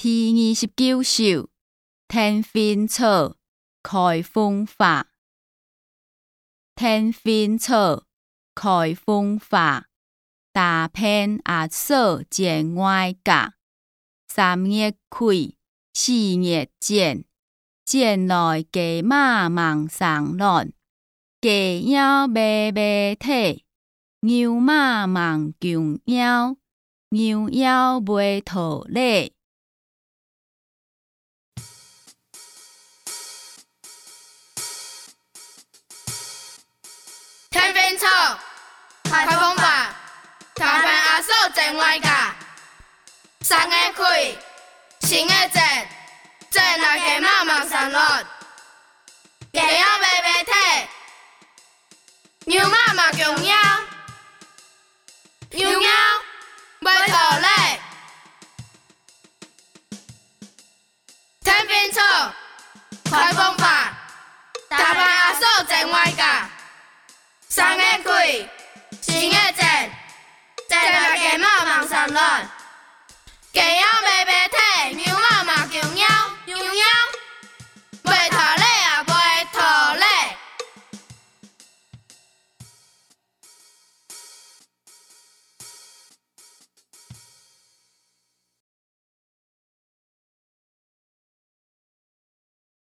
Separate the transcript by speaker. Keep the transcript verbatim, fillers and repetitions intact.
Speaker 1: 第二十九首天薰草，开风花。天薰草，开风花，大片阿嫂剪外架。三月开，四月剪，剪来鸡马忙上卵。鸡腰白白体，牛马忙强腰，牛腰袂讨礼。
Speaker 2: 天薰草，开风花，大片阿嫂剪外架。三月开，四月剪，剪来鸡马忙上卵。鸡腰白白体，牛马嘛强腰，牛腰袂讨礼。天薰草，开风花，大片阿嫂剪外架。三月开，四月剪，剪来鸡马忙上卵。鸡腰白白体，牛